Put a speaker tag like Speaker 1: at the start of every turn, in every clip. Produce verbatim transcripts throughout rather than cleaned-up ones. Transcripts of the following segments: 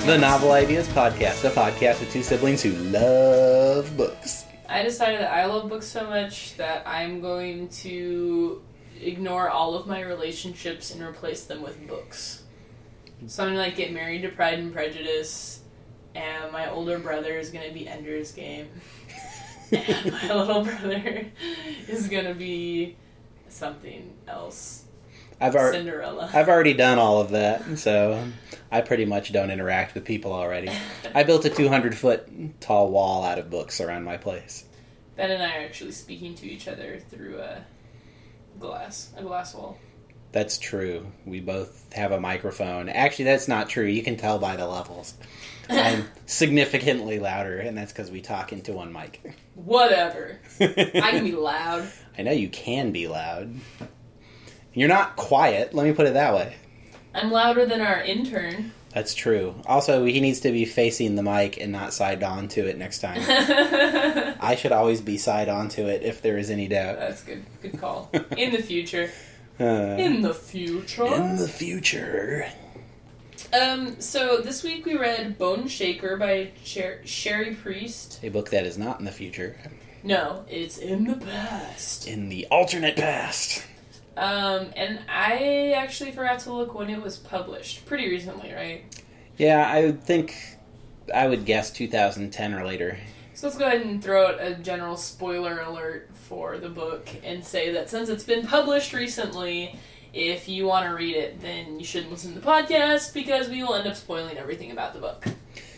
Speaker 1: The Novel Ideas Podcast, a podcast with two siblings who love books.
Speaker 2: I decided that I love books so much that I'm going to ignore all of my relationships and replace them with books. So I'm going to like get married to Pride and Prejudice, and my older brother is going to be Ender's Game, and my little brother is going to be something else.
Speaker 1: I've ar-
Speaker 2: Cinderella.
Speaker 1: I've already done all of that, so I pretty much don't interact with people already. I built a two hundred foot tall wall out of books around my place.
Speaker 2: Ben and I are actually speaking to each other through a glass, a glass wall.
Speaker 1: That's true. We both have a microphone. Actually, that's not true. You can tell by the levels. I'm significantly louder, and that's because we talk into one mic.
Speaker 2: Whatever. I can be loud.
Speaker 1: I know you can be loud. You're not quiet, let me put it that way.
Speaker 2: I'm louder than our intern.
Speaker 1: That's true. Also, he needs to be facing the mic and not side on to it next time. I should always be side on to it if there is any doubt.
Speaker 2: That's good. Good call. In the future.
Speaker 1: Uh,
Speaker 2: in the future.
Speaker 1: In the future.
Speaker 2: Um, so this week we read Bone Shaker by Sher- Sherry Priest.
Speaker 1: A book that is not in the future.
Speaker 2: No, it's in the past.
Speaker 1: In the alternate past.
Speaker 2: Um, and I actually forgot to look when it was published. Pretty recently, right?
Speaker 1: Yeah, I would think, I would guess two thousand ten or later.
Speaker 2: So let's go ahead and throw out a general spoiler alert for the book and say that since it's been published recently, if you want to read it, then you shouldn't listen to the podcast because we will end up spoiling everything about the book.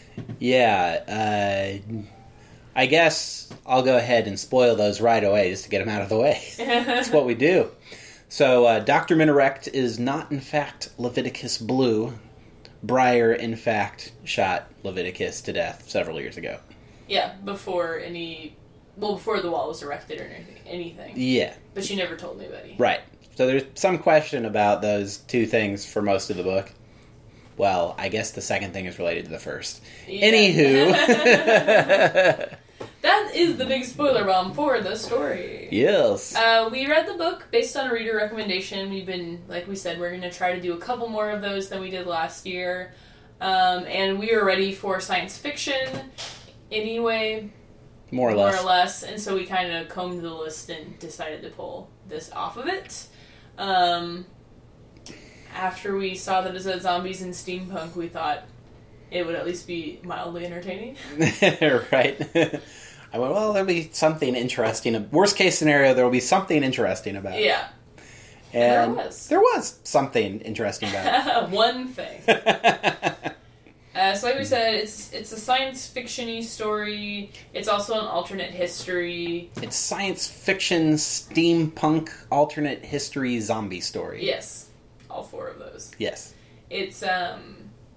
Speaker 1: Yeah, uh, I guess I'll go ahead and spoil those right away just to get them out of the way. That's what we do. So, uh, Doctor Minorect is not, in fact, Leviticus Blue. Briar, in fact, shot Leviticus to death several years ago.
Speaker 2: Yeah, before any... Well, before the wall was erected or anything. anything.
Speaker 1: Yeah.
Speaker 2: But she never told anybody.
Speaker 1: Right. So there's some question about those two things for most of the book. Well, I guess the second thing is related to the first. Yeah. Anywho...
Speaker 2: That is the big spoiler bomb for the story.
Speaker 1: Yes.
Speaker 2: Uh, we read the book based on a reader recommendation. We've been, like we said, we're going to try to do a couple more of those than we did last year. Um, and we are ready for science fiction anyway.
Speaker 1: More or less.
Speaker 2: More or less. And so we kind of combed the list and decided to pull this off of it. Um, after we saw that it said zombies and steampunk, we thought it would at least be mildly entertaining.
Speaker 1: Right. I went, well, there'll be something interesting. Worst case scenario, there will be something interesting about it.
Speaker 2: Yeah.
Speaker 1: And,
Speaker 2: and there was.
Speaker 1: There was something interesting about
Speaker 2: it. One thing. uh, so like we said, it's it's a science fiction-y story. It's also an alternate history.
Speaker 1: It's science fiction, steampunk, alternate history, zombie story.
Speaker 2: Yes. All four of those.
Speaker 1: Yes.
Speaker 2: It's um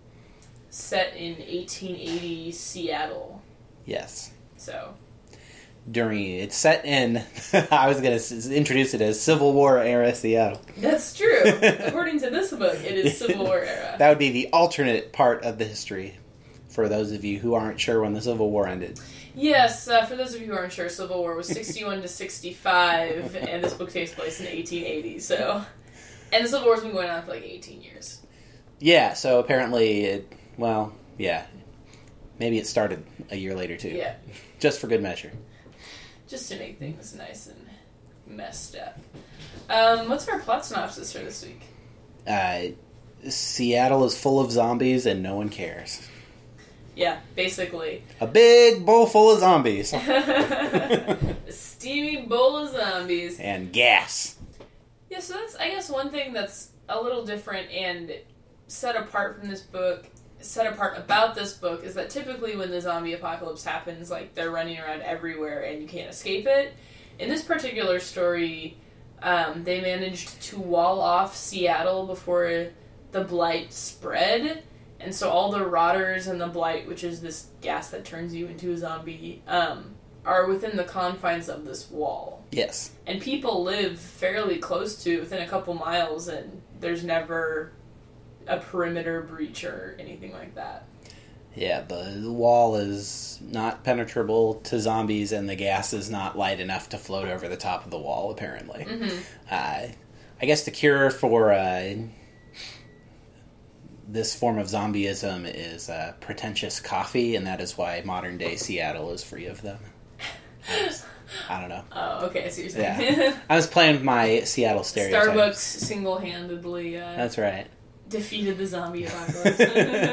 Speaker 2: set in eighteen eighty Seattle.
Speaker 1: Yes.
Speaker 2: So.
Speaker 1: During, it's set in, I was going to introduce it as Civil War era Seattle.
Speaker 2: That's true. According to this book, it is Civil War era.
Speaker 1: That would be the alternate part of the history, for those of you who aren't sure when the Civil War ended.
Speaker 2: Yes, uh, for those of you who aren't sure, Civil War was sixty-one to sixty-five, and this book takes place in eighteen eighty, so. And the Civil War's been going on for like eighteen years.
Speaker 1: Yeah, so apparently it, well, yeah. Maybe it started a year later, too.
Speaker 2: Yeah.
Speaker 1: Just for good measure.
Speaker 2: Just to make things nice and messed up. Um, what's our plot synopsis for this week?
Speaker 1: Uh, Seattle is full of zombies and no one cares.
Speaker 2: Yeah, basically.
Speaker 1: A big bowl full of zombies.
Speaker 2: A steamy bowl of zombies.
Speaker 1: And gas.
Speaker 2: Yeah, so that's, I guess, one thing that's a little different and set apart from this book, set apart about this book, is that typically when the zombie apocalypse happens, like, they're running around everywhere and you can't escape it. In this particular story, um, they managed to wall off Seattle before the blight spread, and so all the rotters and the blight, which is this gas that turns you into a zombie, um, are within the confines of this wall.
Speaker 1: Yes.
Speaker 2: And people live fairly close to, within a couple miles, and there's never a perimeter breach or anything like that.
Speaker 1: Yeah, the, the wall is not penetrable to zombies, and the gas is not light enough to float over the top of the wall, apparently.
Speaker 2: Mm-hmm.
Speaker 1: Uh, I guess the cure for uh, this form of zombieism is uh, pretentious coffee, and that is why modern-day Seattle is free of them. I, was, I don't know.
Speaker 2: Oh, okay, I see what you're saying.
Speaker 1: Yeah. I was playing my Seattle stereotype.
Speaker 2: Starbucks single-handedly uh,
Speaker 1: That's right.
Speaker 2: defeated the zombie apocalypse.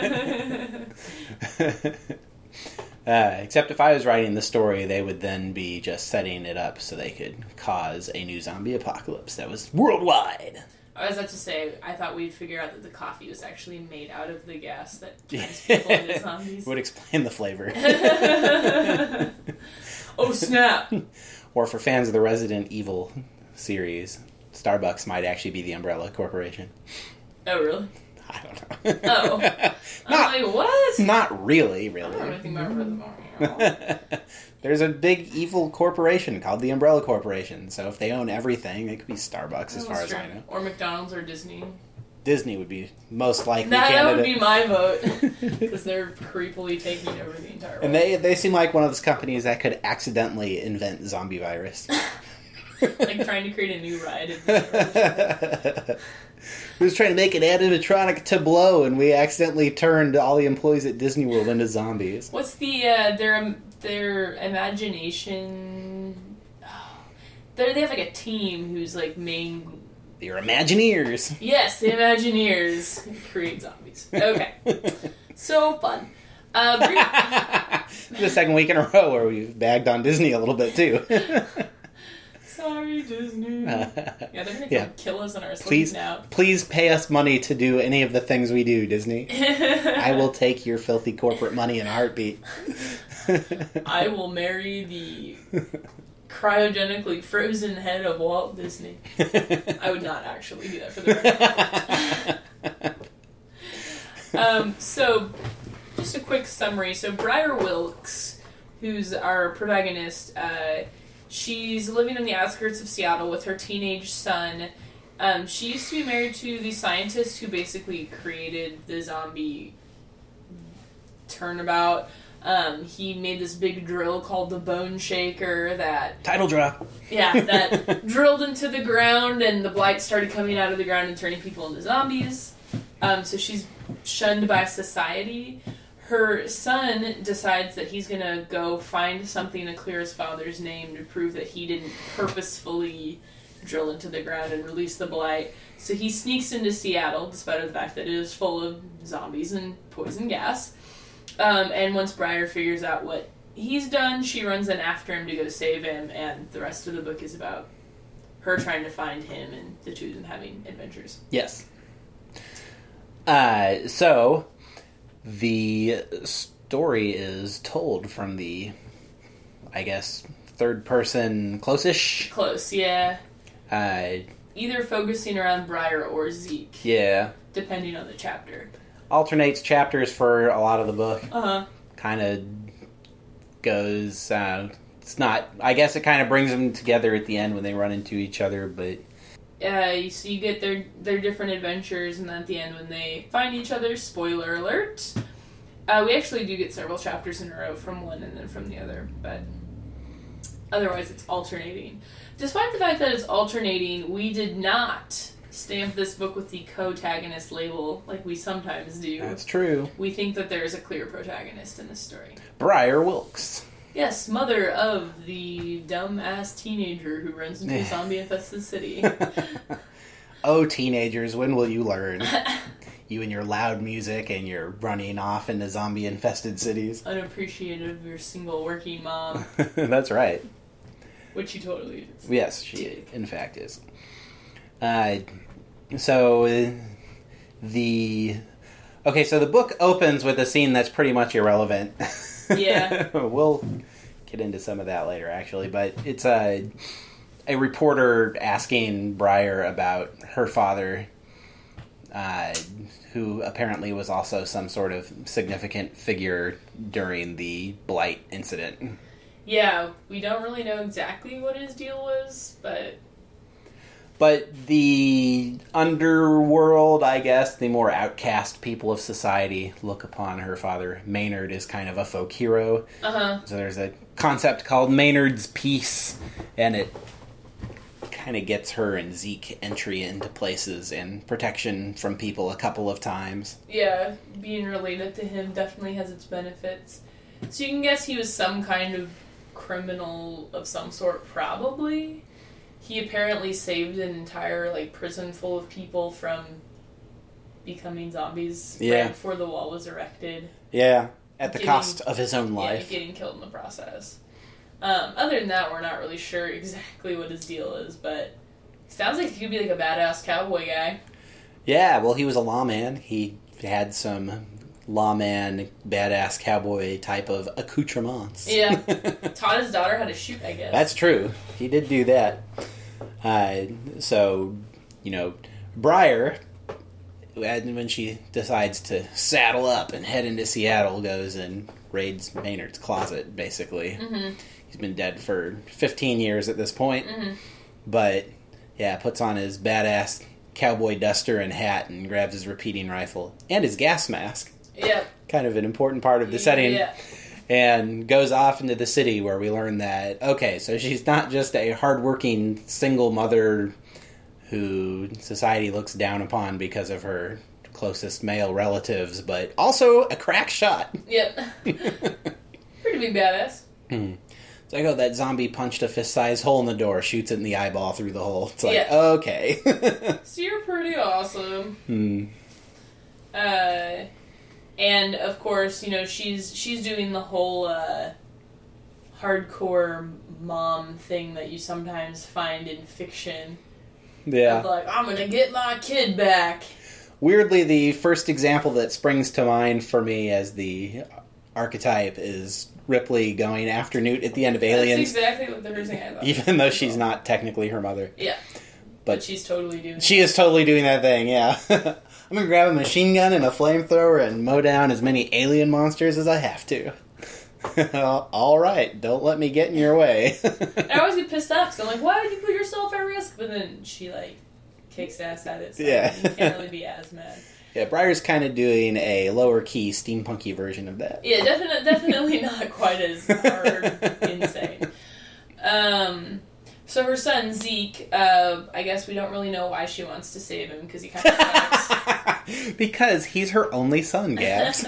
Speaker 1: uh, except if I was writing the story, they would then be just setting it up so they could cause a new zombie apocalypse that was worldwide.
Speaker 2: I was about to say, I thought we'd figure out that the coffee was actually made out of the gas that turns people into zombies.
Speaker 1: Would explain the flavor.
Speaker 2: Oh, snap!
Speaker 1: Or for fans of the Resident Evil series, Starbucks might actually be the Umbrella Corporation.
Speaker 2: Oh, really?
Speaker 1: I don't know.
Speaker 2: Oh.
Speaker 1: Not,
Speaker 2: I'm like, what?
Speaker 1: Not really, really.
Speaker 2: I don't know anything about Resident.
Speaker 1: There's a big evil corporation called the Umbrella Corporation, so if they own everything, it could be Starbucks as far as I know.
Speaker 2: Or McDonald's or Disney.
Speaker 1: Disney would be most likely
Speaker 2: that,
Speaker 1: candidate.
Speaker 2: That would be my vote, because they're creepily taking over the entire world.
Speaker 1: And they they seem like one of those companies that could accidentally invent zombie virus.
Speaker 2: Like trying to create a new ride.
Speaker 1: We was trying to make an animatronic tableau, and we accidentally turned all the employees at Disney World into zombies.
Speaker 2: What's the uh, their their imagination? Oh, they they have like a team who's like main.
Speaker 1: Your Imagineers.
Speaker 2: Yes, the Imagineers create zombies. Okay, so fun. Uh, brief-
Speaker 1: the second week in a row where we've bagged on Disney a little bit too.
Speaker 2: Sorry, Disney. Uh, yeah, they're gonna
Speaker 1: yeah.
Speaker 2: kill us in our sleep
Speaker 1: please,
Speaker 2: now.
Speaker 1: Please pay us money to do any of the things we do, Disney. I will take your filthy corporate money in a heartbeat.
Speaker 2: I will marry the cryogenically frozen head of Walt Disney. I would not actually do that for the record. um, so, just a quick summary. So, Briar Wilkes, who's our protagonist, uh, she's living on the outskirts of Seattle with her teenage son. Um, she used to be married to the scientist who basically created the zombie turnabout. Um, he made this big drill called the Bone Shaker that...
Speaker 1: Title drop.
Speaker 2: Yeah, that drilled into the ground and the blight started coming out of the ground and turning people into zombies. Um, so she's shunned by society. Her son decides that he's going to go find something to clear his father's name to prove that he didn't purposefully drill into the ground and release the blight. So he sneaks into Seattle, despite the fact that it is full of zombies and poison gas. Um, and once Briar figures out what he's done, she runs in after him to go save him, and the rest of the book is about her trying to find him and the two of them having adventures.
Speaker 1: Yes. Uh, so... The story is told from the, I guess, third person close-ish?
Speaker 2: Close, yeah.
Speaker 1: Uh,
Speaker 2: Either focusing around Briar or Zeke.
Speaker 1: Yeah.
Speaker 2: Depending on the chapter.
Speaker 1: Alternates chapters for a lot of the book.
Speaker 2: Uh-huh.
Speaker 1: Kind of goes, uh, it's not, I guess it kind of brings them together at the end when they run into each other, but...
Speaker 2: Uh, so you get their their different adventures, and then at the end when they find each other, spoiler alert, uh, we actually do get several chapters in a row from one and then from the other, but otherwise it's alternating. Despite the fact that it's alternating, we did not stamp this book with the protagonist label like we sometimes do.
Speaker 1: That's true.
Speaker 2: We think that there is a clear protagonist in this story.
Speaker 1: Briar Wilkes.
Speaker 2: Yes, mother of the dumb-ass teenager who runs into a zombie-infested city.
Speaker 1: Oh, teenagers, when will you learn? You and your loud music and your running off into zombie-infested cities.
Speaker 2: Unappreciative of your single working mom.
Speaker 1: That's right.
Speaker 2: Which she totally is.
Speaker 1: Yes, she in fact is. Uh, so, uh, the... Okay, so the book opens with a scene that's pretty much irrelevant.
Speaker 2: Yeah.
Speaker 1: We'll get into some of that later, actually, but it's a, a reporter asking Briar about her father, uh, who apparently was also some sort of significant figure during the Blight incident.
Speaker 2: Yeah, we don't really know exactly what his deal was, but...
Speaker 1: But the underworld, I guess, the more outcast people of society look upon her father, Maynard, as kind of a folk hero.
Speaker 2: Uh-huh.
Speaker 1: So there's a concept called Maynard's Peace, and it kind of gets her and Zeke entry into places and protection from people a couple of times.
Speaker 2: Yeah, being related to him definitely has its benefits. So you can guess he was some kind of criminal of some sort, probably. He apparently saved an entire, like, prison full of people from becoming zombies
Speaker 1: yeah.
Speaker 2: right before the wall was erected.
Speaker 1: Yeah, at the
Speaker 2: getting,
Speaker 1: cost of his own life.
Speaker 2: Yeah, getting killed in the process. Um, other than that, we're not really sure exactly what his deal is, but it sounds like he could be like a badass cowboy guy.
Speaker 1: Yeah, well, he was a lawman. He had some lawman, badass cowboy type of accoutrements.
Speaker 2: Yeah. Taught his daughter how to shoot, I guess.
Speaker 1: That's true. He did do that. Uh, so, you know, Briar, when she decides to saddle up and head into Seattle, goes and raids Maynard's closet, basically.
Speaker 2: Mm-hmm.
Speaker 1: He's been dead for fifteen years at this point.
Speaker 2: Mm-hmm.
Speaker 1: But, yeah, puts on his badass cowboy duster and hat and grabs his repeating rifle and his gas mask.
Speaker 2: Yeah.
Speaker 1: Kind of an important part of the setting.
Speaker 2: Yeah.
Speaker 1: And goes off into the city where we learn that, okay, so she's not just a hardworking single mother who society looks down upon because of her closest male relatives, but also a crack shot.
Speaker 2: Yep. Pretty big badass.
Speaker 1: Hmm. It's like, oh, that zombie punched a fist-sized hole in the door, shoots it in the eyeball through the hole. It's like,
Speaker 2: yeah.
Speaker 1: okay.
Speaker 2: So you're pretty awesome.
Speaker 1: Hmm.
Speaker 2: Uh, and of course, you know, she's she's doing the whole uh, hardcore mom thing that you sometimes find in fiction.
Speaker 1: Yeah.
Speaker 2: Of like, I'm gonna get my kid back.
Speaker 1: Weirdly, the first example that springs to mind for me as the archetype is Ripley going after Newt at the end of Aliens.
Speaker 2: That's exactly what the first thing I thought.
Speaker 1: Even though she's not technically her mother.
Speaker 2: Yeah.
Speaker 1: But,
Speaker 2: but she's totally doing
Speaker 1: She is totally doing that thing, yeah. I'm gonna grab a machine gun and a flamethrower and mow down as many alien monsters as I have to. All right, don't let me get in your way.
Speaker 2: I always get pissed off because I'm like, why did you put yourself at risk? But then she, like, kicks ass at it, so
Speaker 1: yeah.
Speaker 2: you can't really be as mad.
Speaker 1: Yeah, Briar's kind of doing a lower-key, steampunky version of that.
Speaker 2: Yeah, definitely, definitely not quite as hard insane. Um, so her son, Zeke, uh, I guess we don't really know why she wants to save him, because he kind of sucks.
Speaker 1: Because he's her only son, Gabs.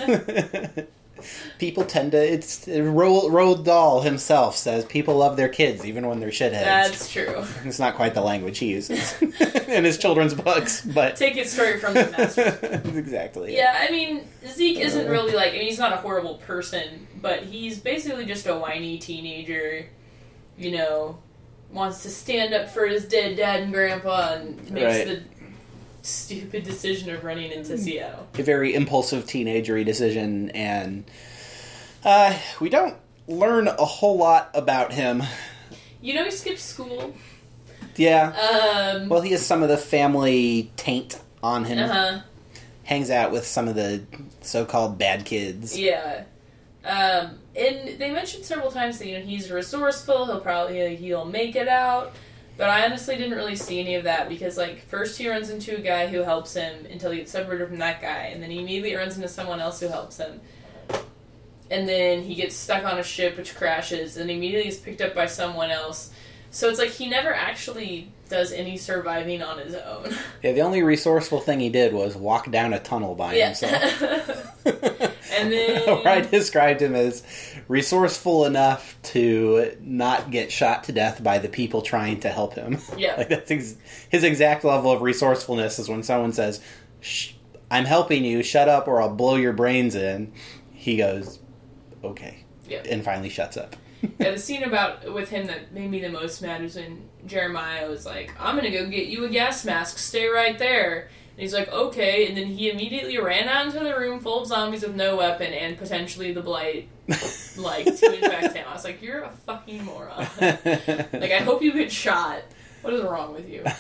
Speaker 1: People tend to... It's... Roald, Roald Dahl himself says people love their kids, even when they're shitheads.
Speaker 2: That's true.
Speaker 1: It's not quite the language he uses in his children's books, but...
Speaker 2: Take it straight from the master.
Speaker 1: Exactly.
Speaker 2: Yeah, I mean, Zeke isn't really like... I mean, he's not a horrible person, but he's basically just a whiny teenager, you know, wants to stand up for his dead dad and grandpa and makes
Speaker 1: right.
Speaker 2: the stupid decision of running into Seattle.
Speaker 1: A very impulsive teenagery decision, and uh, we don't learn a whole lot about him.
Speaker 2: You know he skipped school.
Speaker 1: Yeah.
Speaker 2: Um,
Speaker 1: well, he has some of the family taint on him.
Speaker 2: Uh-huh.
Speaker 1: Hangs out with some of the so-called bad kids.
Speaker 2: Yeah. Um, and they mentioned several times that, you know, he's resourceful, he'll probably, he'll make it out. But I honestly didn't really see any of that because, like, first he runs into a guy who helps him until he gets separated from that guy, and then he immediately runs into someone else who helps him. And then he gets stuck on a ship which crashes, and immediately is picked up by someone else. So it's like he never actually does any surviving on his own.
Speaker 1: Yeah, the only resourceful thing he did was walk down a tunnel by
Speaker 2: yeah.
Speaker 1: himself.
Speaker 2: And then...
Speaker 1: Or I described him as resourceful enough to not get shot to death by the people trying to help him.
Speaker 2: Yeah.
Speaker 1: Like that's ex- his exact level of resourcefulness is when someone says, Shh, I'm helping you, shut up or I'll blow your brains in. He goes, okay.
Speaker 2: Yeah.
Speaker 1: And finally shuts up.
Speaker 2: Yeah, the scene about with him that made me the most mad was when Jeremiah was like, I'm gonna go get you a gas mask, stay right there. And he's like, okay, and then he immediately ran out into the room full of zombies with no weapon and potentially the blight, like, to infect him. I was like, you're a fucking moron. Like, I hope you get shot. What is wrong with you?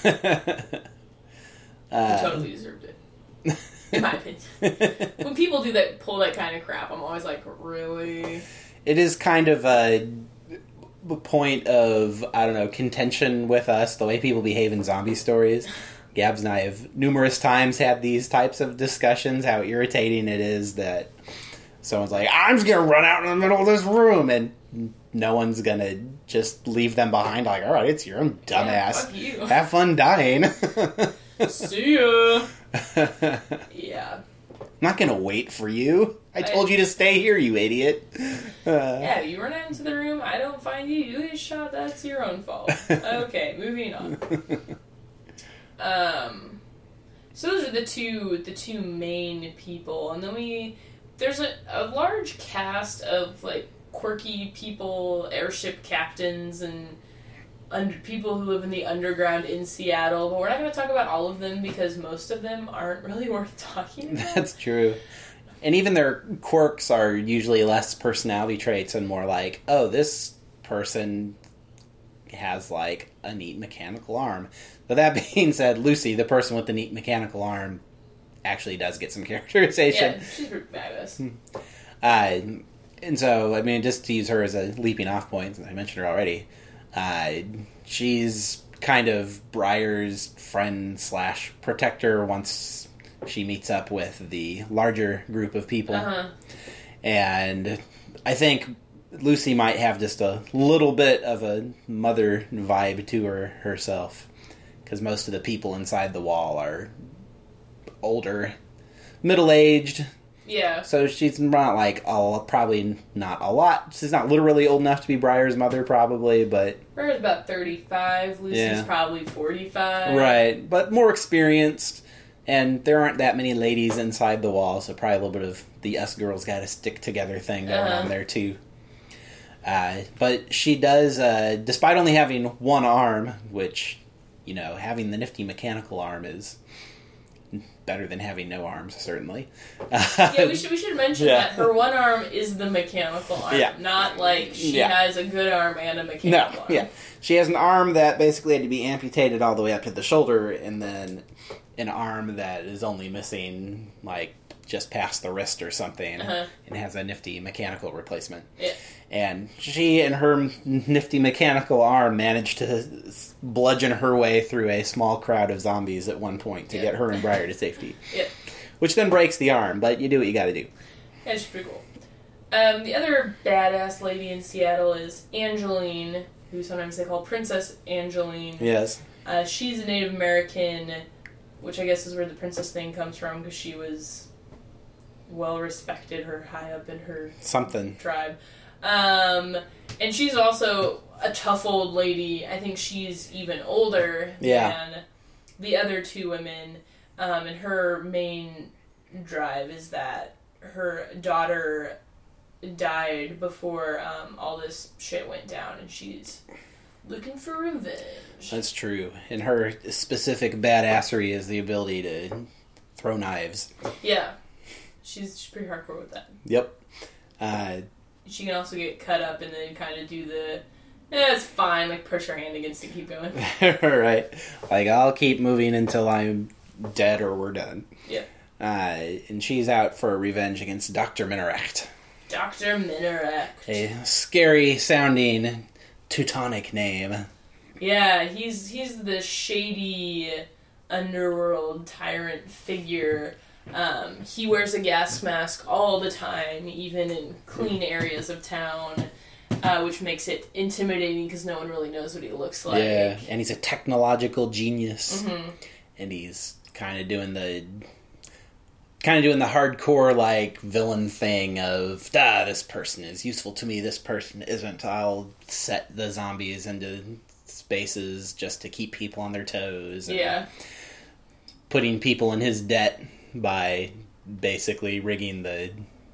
Speaker 1: Uh,
Speaker 2: You totally deserved it. In my opinion. When people do that, pull that kind of crap, I'm always like, really?
Speaker 1: It is kind of a point of, I don't know, contention with us, the way people behave in zombie stories. Gabs and I have numerous times had these types of discussions, how irritating it is that someone's like, I'm just gonna run out in the middle of this room, and no one's gonna just leave them behind. Like, all right, it's your own dumbass.
Speaker 2: Yeah, fuck you.
Speaker 1: Have fun dying.
Speaker 2: See ya. Yeah.
Speaker 1: I'm not gonna wait for you. I
Speaker 2: I,
Speaker 1: told you to stay here, you idiot. Uh,
Speaker 2: yeah, you run out into the room, I don't find you, you get shot, that's your own fault. Okay, moving on. Um, so those are the two, the two main people, and then we, there's a, a large cast of, like, quirky people, airship captains, and under, people who live in the underground in Seattle, but we're not going to talk about all of them because most of them aren't really worth talking about.
Speaker 1: That's true. And even their quirks are usually less personality traits and more like, oh, this person has, like, a neat mechanical arm. But that being said, Lucy, the person with the neat mechanical arm, actually does get some characterization.
Speaker 2: Yeah, she's pretty badass.
Speaker 1: Uh, and so, I mean, just to use her as a leaping off point, since I mentioned her already, uh, she's kind of Briar's friend slash protector once she meets up with the larger group of people.
Speaker 2: Uh-huh.
Speaker 1: And I think Lucy might have just a little bit of a mother vibe to her herself, because most of the people inside the wall are older, middle-aged.
Speaker 2: Yeah.
Speaker 1: So she's not like, oh, probably not a lot. She's not literally old enough to be Briar's mother, probably, but...
Speaker 2: Briar's about thirty-five. Lucy's
Speaker 1: Yeah.
Speaker 2: probably forty-five.
Speaker 1: Right, but more experienced, and there aren't that many ladies inside the wall, so probably a little bit of the us girls gotta stick together thing going
Speaker 2: Uh-huh.
Speaker 1: on there, too. Uh, but she does, uh, despite only having one arm, which, you know, having the nifty mechanical arm is better than having no arms, certainly.
Speaker 2: Yeah, we should we should mention
Speaker 1: Yeah.
Speaker 2: that her one arm is the mechanical arm,
Speaker 1: Yeah.
Speaker 2: not like she
Speaker 1: Yeah.
Speaker 2: has a good arm and a
Speaker 1: No,
Speaker 2: mechanical arm.
Speaker 1: yeah. She has an arm that basically had to be amputated all the way up to the shoulder, and then an arm that is only missing, like, just past the wrist or something,
Speaker 2: Uh-huh.
Speaker 1: and has a nifty mechanical replacement.
Speaker 2: Yeah.
Speaker 1: And she and her nifty mechanical arm managed to bludgeon her way through a small crowd of zombies at one point to
Speaker 2: Yeah.
Speaker 1: get her and Briar to safety.
Speaker 2: Yeah.
Speaker 1: Which then breaks the arm, but you do what you gotta do.
Speaker 2: Yeah, she's pretty cool. Um, the other badass lady in Seattle is Angeline, who sometimes they call Princess Angeline.
Speaker 1: Yes.
Speaker 2: Uh, she's a Native American, which I guess is where the princess thing comes from, because she was well respected, her high up in her
Speaker 1: Something.
Speaker 2: tribe. Um, and she's also a tough old lady. I think she's even older
Speaker 1: Yeah.
Speaker 2: than the other two women. Um, and her main drive is that her daughter died before um, all this shit went down, and she's looking for revenge.
Speaker 1: That's true. And her specific badassery is the ability to throw knives.
Speaker 2: Yeah. She's, she's pretty hardcore with that.
Speaker 1: Yep. Uh,
Speaker 2: She can also get cut up and then kind of do the, eh, it's fine, like push her hand against it, keep going.
Speaker 1: right. Like, I'll keep moving until I'm dead or we're done.
Speaker 2: Yeah.
Speaker 1: Uh, and she's out for revenge against Doctor Minaret.
Speaker 2: Doctor Minaret.
Speaker 1: A scary sounding Teutonic name.
Speaker 2: Yeah, he's he's the shady underworld tyrant figure. Um, he wears a gas mask all the time, even in clean areas of town, uh, which makes it intimidating because no one really knows what he looks like.
Speaker 1: Yeah, and he's a technological genius.
Speaker 2: Mm-hmm.
Speaker 1: And he's kind of doing the... Kind of doing the hardcore, like, villain thing of, ah, this person is useful to me, this person isn't. I'll set the zombies into spaces just to keep people on their toes. And
Speaker 2: Yeah.
Speaker 1: putting people in his debt by basically rigging the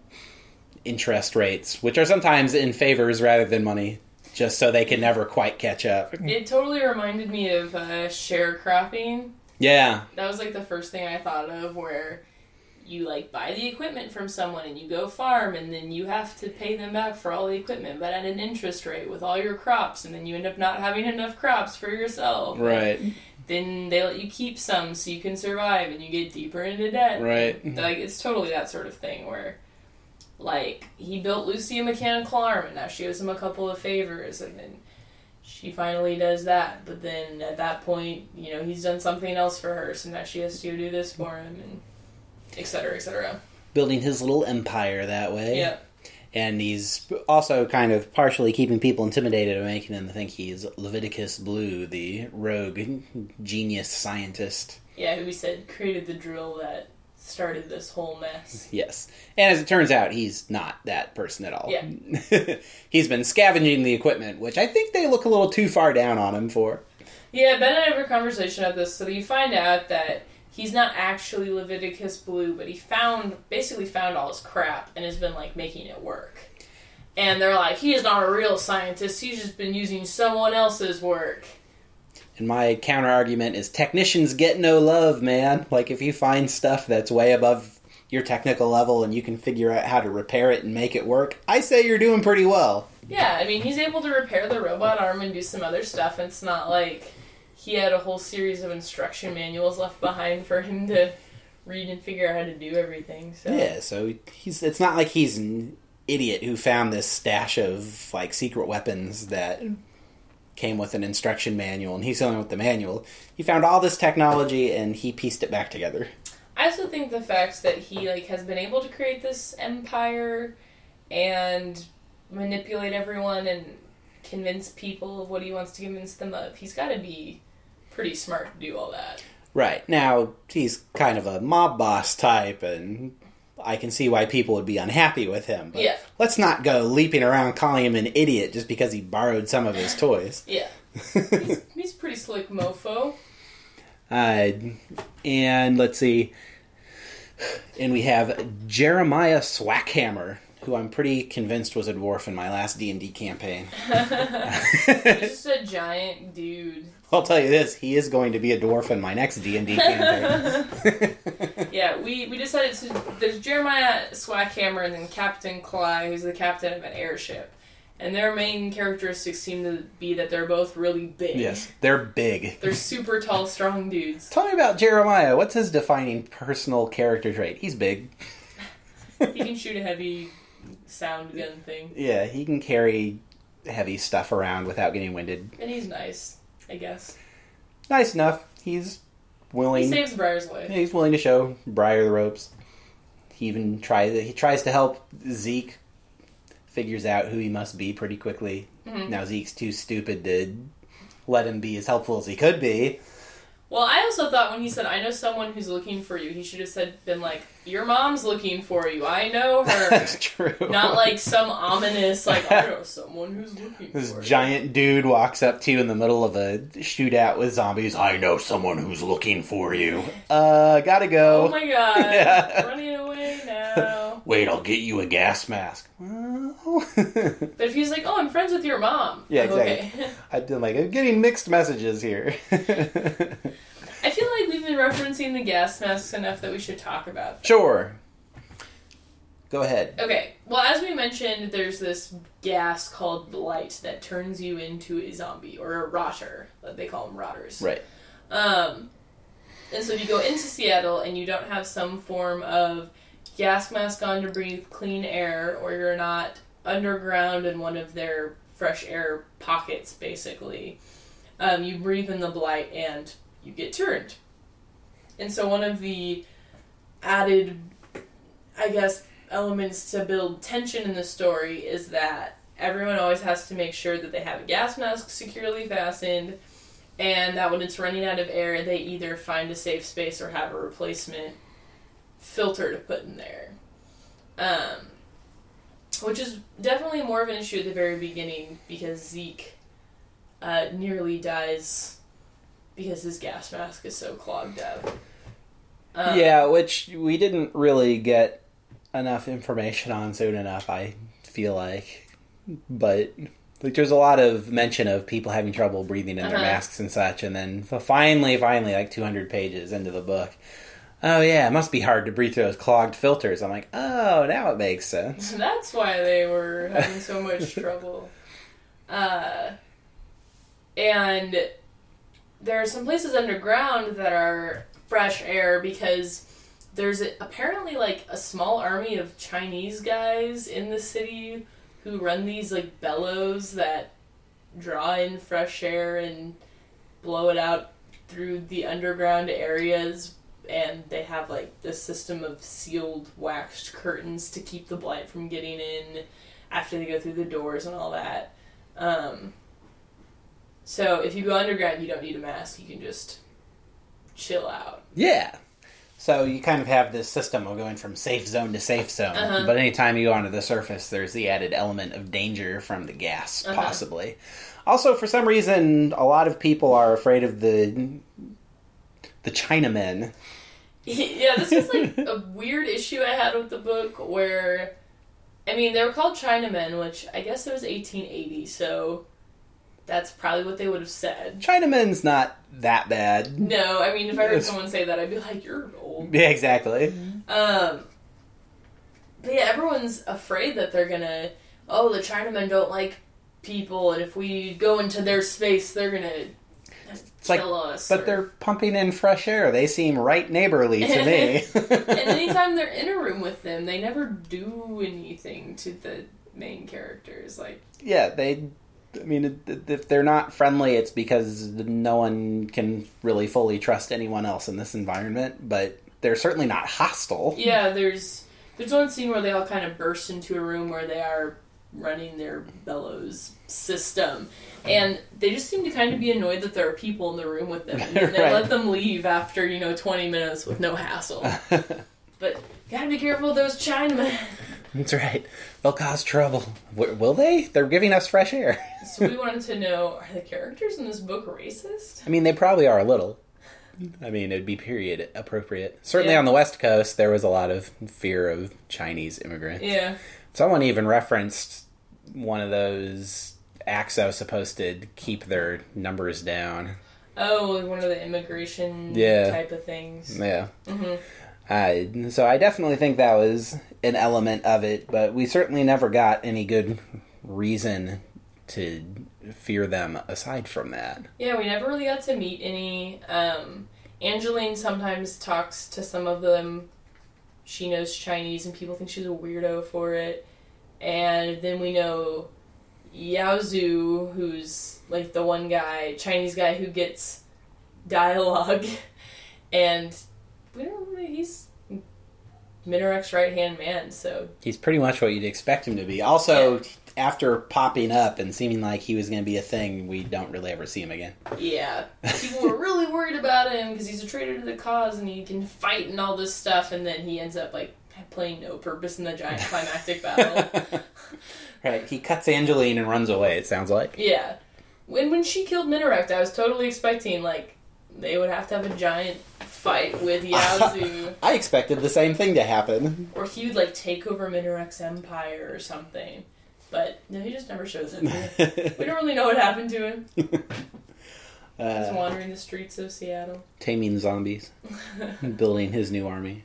Speaker 1: interest rates, which are sometimes in favors rather than money, just so they can never quite catch up.
Speaker 2: It totally reminded me of uh, sharecropping.
Speaker 1: Yeah.
Speaker 2: That was, like, the first thing I thought of, where you, like, buy the equipment from someone and you go farm and then you have to pay them back for all the equipment, but at an interest rate with all your crops, and then you end up not having enough crops for yourself.
Speaker 1: Right.
Speaker 2: Then they let you keep some so you can survive and you get deeper into debt.
Speaker 1: Right.
Speaker 2: Like, it's totally that sort of thing where, like, he built Lucy a mechanical arm and now she owes him a couple of favors, and then she finally does that, but then at that point, you know, he's done something else for her, so now she has to do this for him, and et cetera, et cetera.
Speaker 1: building his little empire that way.
Speaker 2: Yeah.
Speaker 1: And he's also kind of partially keeping people intimidated and making them think he's Leviticus Blue, the rogue genius scientist.
Speaker 2: Yeah, who we said created the drill that started this whole mess.
Speaker 1: Yes. And as it turns out, he's not that person at all.
Speaker 2: Yeah.
Speaker 1: He's been scavenging the equipment, which I think they look a little too far down on him for.
Speaker 2: Yeah, Ben and I have a conversation about this, so you find out that he's not actually Leviticus Blue, but he found, basically found all his crap and has been, like, making it work. And they're like, he is not a real scientist, he's just been using someone else's work.
Speaker 1: And my counter-argument is technicians get no love, man. Like, if you find stuff that's way above your technical level and you can figure out how to repair it and make it work, I say you're doing pretty well.
Speaker 2: Yeah, I mean, he's able to repair the robot arm and do some other stuff. It's not like he had a whole series of instruction manuals left behind for him to read and figure out how to do everything. So.
Speaker 1: Yeah, so he's it's not like he's an idiot who found this stash of, like, secret weapons that came with an instruction manual, and he's the only one with the manual. He found all this technology, and he pieced it back together.
Speaker 2: I also think the fact that he, like, has been able to create this empire and manipulate everyone and convince people of what he wants to convince them of, he's got to be pretty smart to do all that.
Speaker 1: Right. Now, he's kind of a mob boss type, and I can see why people would be unhappy with him. But
Speaker 2: yeah.
Speaker 1: Let's not go leaping around calling him an idiot just because he borrowed some of his toys.
Speaker 2: Yeah. he's, he's a pretty slick mofo.
Speaker 1: Uh, and let's see. And we have Jeremiah Swackhammer, who I'm pretty convinced was a dwarf in my last D and D campaign.
Speaker 2: He's just a giant dude.
Speaker 1: I'll tell you this, he is going to be a dwarf in my next D and D campaign.
Speaker 2: Yeah, we, we decided, to, there's Jeremiah Swackhammer and then Captain Cly, who's the captain of an airship. And their main characteristics seem to be that they're both really big.
Speaker 1: Yes, they're big.
Speaker 2: They're super tall, strong dudes.
Speaker 1: Tell me about Jeremiah. What's his defining personal character trait? He's big.
Speaker 2: He can shoot a heavy sound gun thing.
Speaker 1: Yeah, he can carry heavy stuff around without getting winded.
Speaker 2: And he's nice, I guess.
Speaker 1: Nice enough. He's willing.
Speaker 2: He saves Briar's life.
Speaker 1: He's willing to show Briar the ropes. He even tries. He tries to help Zeke. Figures out who he must be pretty quickly. Mm-hmm. Now Zeke's too stupid to let him be as helpful as he could be.
Speaker 2: Well, I also thought when he said, I know someone who's looking for you, he should have said, been like, your mom's looking for you. I know her.
Speaker 1: That's true.
Speaker 2: Not like some ominous, like, I know someone who's looking
Speaker 1: this
Speaker 2: for you.
Speaker 1: This giant dude walks up to you in the middle of a shootout with zombies. I know someone who's looking for you. Uh, gotta go.
Speaker 2: Oh my god. Yeah. Running away now.
Speaker 1: Wait, I'll get you a gas mask. Well...
Speaker 2: But if he's like, oh, I'm friends with your mom.
Speaker 1: Yeah, exactly.
Speaker 2: Okay.
Speaker 1: I'd be like, I'm getting mixed messages here.
Speaker 2: I feel like we've been referencing the gas masks enough that we should talk about them.
Speaker 1: Sure. Go ahead.
Speaker 2: Okay. Well, as we mentioned, there's this gas called blight that turns you into a zombie, or a rotter. They call them rotters.
Speaker 1: Right.
Speaker 2: Um, and so if you go into Seattle and you don't have some form of gas mask on to breathe clean air, or you're not underground in one of their fresh air pockets, basically, um, you breathe in the blight and you get turned. And so one of the added, I guess, elements to build tension in the story is that everyone always has to make sure that they have a gas mask securely fastened, and that when it's running out of air, they either find a safe space or have a replacement filter to put in there. Um, which is definitely more of an issue at the very beginning, because Zeke uh, nearly dies because his gas mask is so clogged up. Um,
Speaker 1: yeah, which we didn't really get enough information on soon enough, I feel like. But like, there's a lot of mention of people having trouble breathing in uh-huh. their masks and such, and then finally, finally, like two hundred pages into the book, oh yeah, it must be hard to breathe through those clogged filters. I'm like, oh, now it makes sense.
Speaker 2: That's why they were having so much trouble. Uh, and there are some places underground that are fresh air because there's a, apparently like a small army of Chinese guys in the city who run these like bellows that draw in fresh air and blow it out through the underground areas and they have like this system of sealed waxed curtains to keep the blight from getting in after they go through the doors and all that. Um, so if you go underground, you don't need a mask. You can just chill out.
Speaker 1: Yeah. So you kind of have this system of going from safe zone to safe zone. Uh-huh. But anytime you go onto the surface, there's the added element of danger from the gas, uh-huh. possibly. Also, for some reason, a lot of people are afraid of the the Chinamen.
Speaker 2: Yeah, this was like a weird issue I had with the book where, I mean, they were called Chinamen, which I guess it was eighteen eighty, so that's probably what they would have said.
Speaker 1: Chinamen's not that bad.
Speaker 2: No, I mean, if I heard someone say that, I'd be like, you're old.
Speaker 1: Yeah, exactly.
Speaker 2: Um, but yeah, everyone's afraid that they're gonna, oh, the Chinamen don't like people, and if we go into their space, they're gonna
Speaker 1: it's
Speaker 2: kill
Speaker 1: like,
Speaker 2: us.
Speaker 1: But
Speaker 2: or...
Speaker 1: they're pumping in fresh air. They seem right neighborly to me.
Speaker 2: And anytime they're in a room with them, they never do anything to the main characters. Like,
Speaker 1: yeah, they... I mean, if they're not friendly, it's because no one can really fully trust anyone else in this environment, but they're certainly not hostile.
Speaker 2: Yeah, there's there's one scene where they all kind of burst into a room where they are running their bellows system, and they just seem to kind of be annoyed that there are people in the room with them, and they
Speaker 1: right.
Speaker 2: let them leave after, you know, twenty minutes with no hassle. But gotta be careful of those Chinamen.
Speaker 1: That's right. They'll cause trouble. W- will they? They're giving us fresh air.
Speaker 2: So we wanted to know, are the characters in this book racist?
Speaker 1: I mean, they probably are a little. I mean, it'd be period appropriate. Certainly yeah. on the West Coast, there was a lot of fear of Chinese immigrants.
Speaker 2: Yeah.
Speaker 1: Someone even referenced one of those acts that was supposed to keep their numbers down.
Speaker 2: Oh, one of the immigration
Speaker 1: yeah.
Speaker 2: type of things.
Speaker 1: Yeah.
Speaker 2: Mm-hmm.
Speaker 1: Uh, so I definitely think that was an element of it, but we certainly never got any good reason to fear them aside from that.
Speaker 2: Yeah, we never really got to meet any. Um, Angeline sometimes talks to some of them. She knows Chinese, and people think she's a weirdo for it. And then we know Yao Zhu, who's like the one guy, Chinese guy who gets dialogue, and we don't really, he's Minarek's right-hand man, so...
Speaker 1: He's pretty much what you'd expect him to be. Also, yeah. after popping up and seeming like he was going to be a thing, we don't really ever see him again.
Speaker 2: Yeah. People were really worried about him because he's a traitor to the cause and he can fight and all this stuff, and then he ends up, like, playing no purpose in the giant climactic battle.
Speaker 1: Right. He cuts Angeline and runs away, it sounds like.
Speaker 2: Yeah. When, when she killed Minarek, I was totally expecting, like, they would have to have a giant fight with Yao Zhu.
Speaker 1: I expected the same thing to happen.
Speaker 2: Or he would, like, take over Minarek's empire or something. But, no, he just never shows up. We don't really know what happened to him. Uh, He's wandering the streets of Seattle.
Speaker 1: Taming zombies. Building his new army.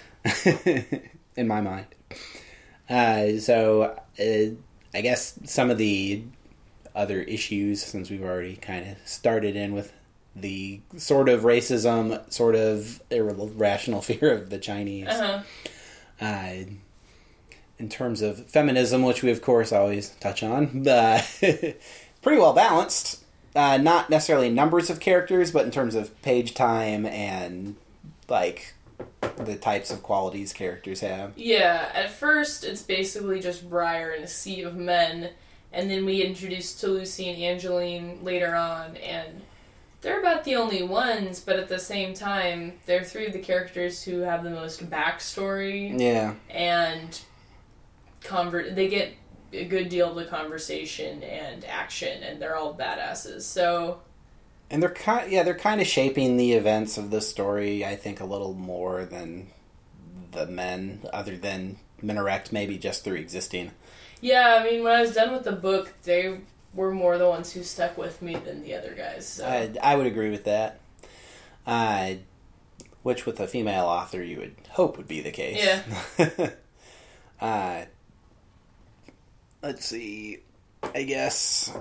Speaker 1: In my mind. Uh, so, uh, I guess some of the other issues, since we've already kind of started in with the sort of racism, sort of irrational fear of the Chinese.
Speaker 2: Uh-huh.
Speaker 1: Uh, in terms of feminism, which we of course always touch on, uh, pretty well balanced. Uh, not necessarily numbers of characters, but in terms of page time and like the types of qualities characters have.
Speaker 2: Yeah, at first it's basically just Briar and a sea of men, and then we get introduced to Lucy and Angeline later on, and they're about the only ones, but at the same time, they're three of the characters who have the most backstory.
Speaker 1: Yeah.
Speaker 2: And conver- they get a good deal of the conversation and action, and they're all badasses, so...
Speaker 1: And they're kind, yeah, they're kind of shaping the events of the story, I think, a little more than the men, other than Minarek, maybe just through existing.
Speaker 2: Yeah, I mean, when I was done with the book, they were more the ones who stuck with me than the other guys. So.
Speaker 1: I, I would agree with that. Uh, which, with a female author, you would hope would be the case.
Speaker 2: Yeah.
Speaker 1: uh, let's see. I guess...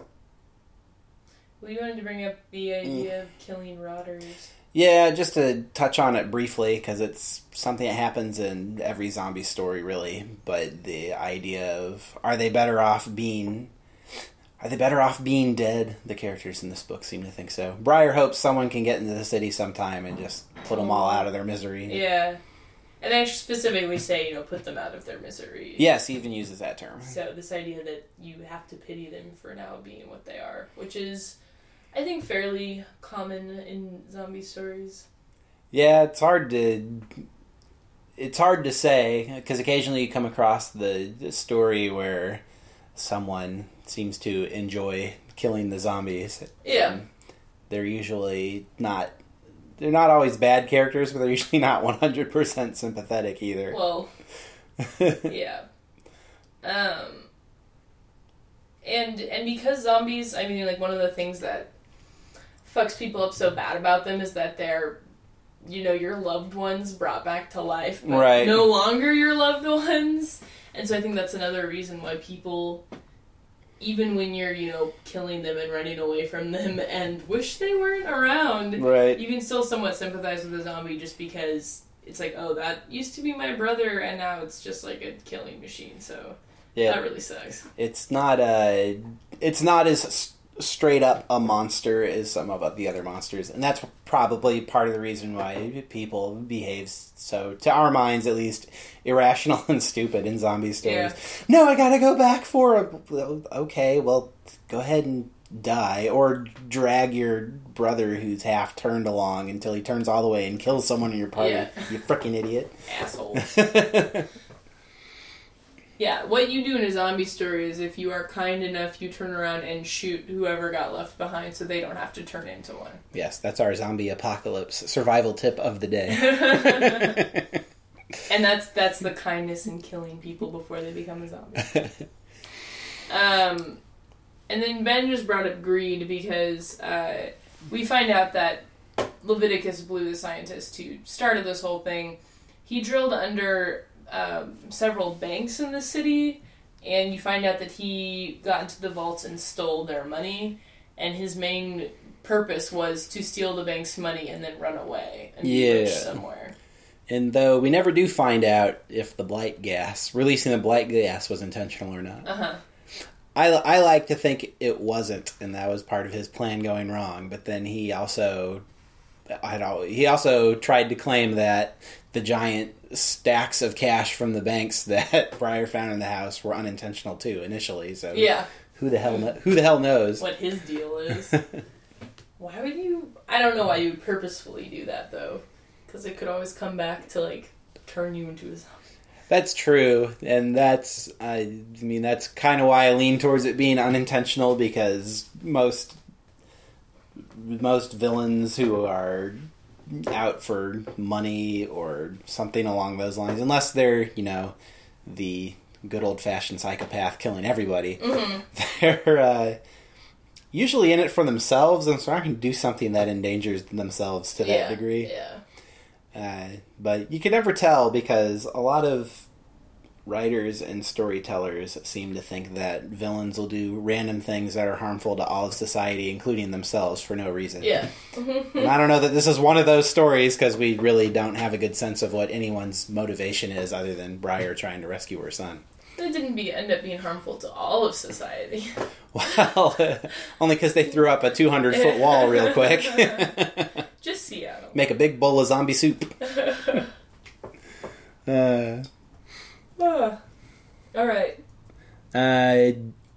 Speaker 2: We wanted to bring up the idea mm. of killing rotters.
Speaker 1: Yeah, just to touch on it briefly, because it's something that happens in every zombie story, really. But the idea of, are they better off being are they better off being dead? The characters in this book seem to think so. Briar hopes someone can get into the city sometime and just put them all out of their misery.
Speaker 2: Yeah. And they specifically say, you know, put them out of their misery.
Speaker 1: Yes, he even uses that term.
Speaker 2: So this idea that you have to pity them for now being what they are, which is, I think, fairly common in zombie stories.
Speaker 1: Yeah, it's hard to... It's hard to say, because occasionally you come across the, the story where someone seems to enjoy killing the zombies.
Speaker 2: Yeah.
Speaker 1: And they're usually not... They're not always bad characters, but they're usually not one hundred percent sympathetic either.
Speaker 2: Well, yeah. Um, and and because zombies, I mean, like, one of the things that fucks people up so bad about them is that they're, you know, your loved ones brought back to life, but
Speaker 1: right.
Speaker 2: no longer your loved ones. And so I think that's another reason why people, even when you're, you know, killing them and running away from them and wish they weren't around,
Speaker 1: right.
Speaker 2: you can still somewhat sympathize with a zombie just because it's like, oh, that used to be my brother and now it's just like a killing machine, so yeah. That really sucks.
Speaker 1: It's not a, it's not as straight up a monster as some of the other monsters, and that's probably part of the reason why people behave so, to our minds at least, irrational and stupid in zombie stories. Yeah. No, I gotta go back for a... Okay, well, go ahead and die, or drag your brother who's half turned along until he turns all the way and kills someone in your party. Yeah. You frickin' idiot.
Speaker 2: Asshole. Yeah, what you do in a zombie story is if you are kind enough, you turn around and shoot whoever got left behind so they don't have to turn into one.
Speaker 1: Yes, that's our zombie apocalypse survival tip of the day.
Speaker 2: And that's that's the kindness in killing people before they become a zombie. um, and then Ben just brought up greed because uh, we find out that Leviticus Blue, the scientist who started this whole thing, he drilled under... Um, several banks in the city, and you find out that he got into the vaults and stole their money, and his main purpose was to steal the bank's money and then run away and
Speaker 1: yeah.
Speaker 2: be rich somewhere.
Speaker 1: And though we never do find out if the blight gas, releasing the blight gas was intentional or not.
Speaker 2: Uh-huh.
Speaker 1: I, I like to think it wasn't, and that was part of his plan going wrong, but then he also... I'd always, he also tried to claim that the giant stacks of cash from the banks that Briar found in the house were unintentional too initially. So
Speaker 2: yeah,
Speaker 1: who the hell kn- who the hell knows
Speaker 2: what his deal is? Why would you? I don't know why you would purposefully do that though, because it could always come back to like turn you into a zombie.
Speaker 1: That's true, and that's I mean that's kind of why I lean towards it being unintentional, because most. Most villains who are out for money or something along those lines, unless they're, you know, the good old-fashioned psychopath killing everybody, mm-hmm. they're uh, usually in it for themselves, and so I can do something that endangers themselves to that
Speaker 2: yeah,
Speaker 1: degree.
Speaker 2: Yeah.
Speaker 1: Uh, but you can never tell, because a lot of writers and storytellers seem to think that villains will do random things that are harmful to all of society, including themselves, for no reason.
Speaker 2: Yeah.
Speaker 1: And I don't know that this is one of those stories, because we really don't have a good sense of what anyone's motivation is other than Briar trying to rescue her son.
Speaker 2: It didn't be, end up being harmful to all of society.
Speaker 1: Well, only because they threw up a two hundred foot wall real quick.
Speaker 2: Just Seattle.
Speaker 1: Make a big bowl of zombie soup. uh...
Speaker 2: Uh, all right.
Speaker 1: Uh,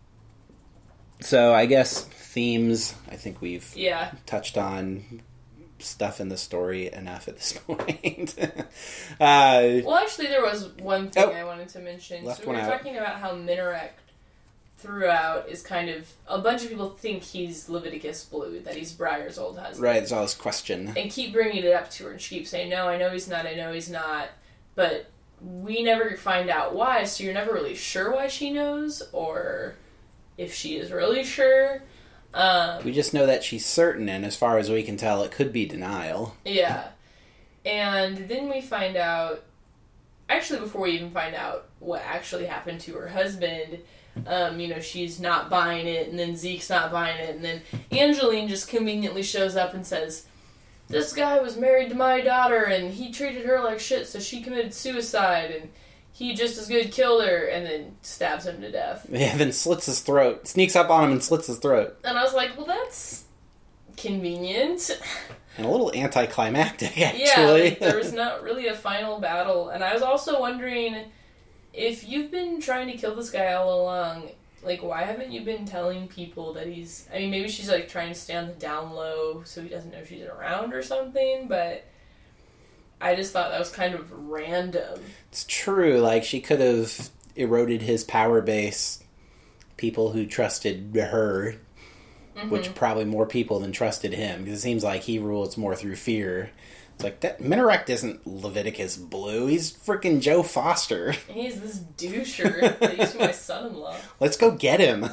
Speaker 1: so I guess themes. I think we've
Speaker 2: yeah.
Speaker 1: touched on stuff in the story enough at this point. uh,
Speaker 2: well, actually, there was one thing
Speaker 1: oh,
Speaker 2: I wanted to mention.
Speaker 1: Left
Speaker 2: So we were
Speaker 1: one out.
Speaker 2: talking about how Minarak throughout is kind of a bunch of people think he's Leviticus Blue, that he's Briar's old husband.
Speaker 1: Right. There's all this question,
Speaker 2: and keep bringing it up to her, and she keeps saying, "No, I know he's not. I know he's not," but. We never find out why, so you're never really sure why she knows, or if she is really sure. Um,
Speaker 1: we just know that she's certain, and as far as we can tell, it could be denial.
Speaker 2: Yeah. And then we find out... Actually, before we even find out what actually happened to her husband, um, you know, she's not buying it, and then Zeke's not buying it, and then Angeline just conveniently shows up and says... This guy was married to my daughter, and he treated her like shit, so she committed suicide, and he just as good killed her, and then stabs him to death.
Speaker 1: Yeah, then slits his throat. Sneaks up on him and slits his throat.
Speaker 2: And I was like, well, that's convenient.
Speaker 1: And a little anticlimactic, actually.
Speaker 2: Yeah, like, there was not really a final battle. And I was also wondering, if you've been trying to kill this guy all along, like, why haven't you been telling people that he's... I mean, maybe she's, like, trying to stay on the down low so he doesn't know she's around or something, but I just thought that was kind of random.
Speaker 1: It's true. Like, she could have eroded his power base. People who trusted her... Mm-hmm. Which probably more people than trusted him, because it seems like he rules more through fear. It's like, that Minarecht isn't Leviticus Blue, he's freaking Joe Foster.
Speaker 2: He's this doucher that used to be my son-in-law.
Speaker 1: Let's go get him.